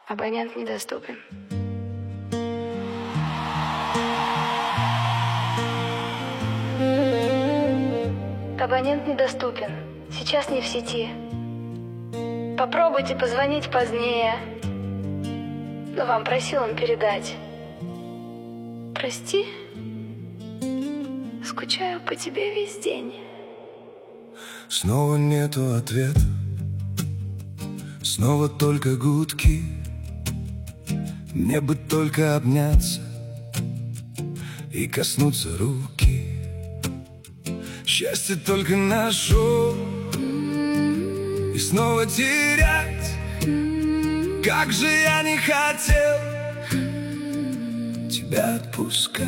Абонент недоступен. Абонент недоступен. Сейчас не в сети. Попробуйте позвонить позднее. Но вам просил он передать. Прости, скучаю по тебе весь день. Снова нету ответа, снова только гудки. Мне бы только обняться и коснуться руки. Счастье только нашел и снова терять. Как же я не хотел тебя отпускать.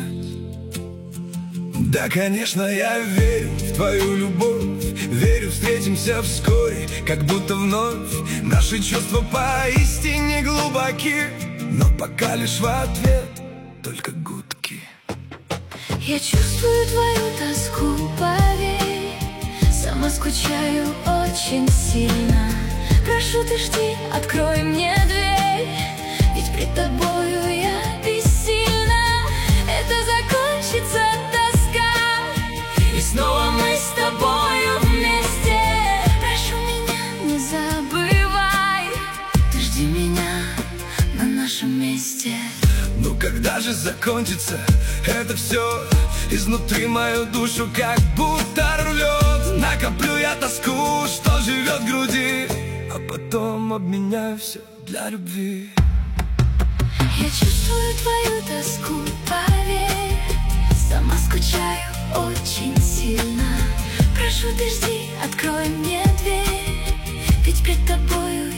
Да, конечно, я верю в твою любовь, верю, встретимся вскоре, как будто вновь. Наши чувства поистине глубоки, но пока лишь в ответ только гудки. Я чувствую твою тоску, поверь, сама скучаю очень сильно. Прошу, ты жди, открой мне дверь, ведь пред тобою я бессильна. Это закончится тоска, и снова мы с тобою вместе. Прошу меня, не забывай, ты жди меня на нашем месте. Ну когда же закончится это все? Изнутри мою душу как будто рвет. Накоплю я тоску, что живет в груди, а потом обменяю все для любви. Я чувствую твою тоску, поверь, сама скучаю очень сильно. Прошу, ты жди, открой мне дверь, ведь пред тобою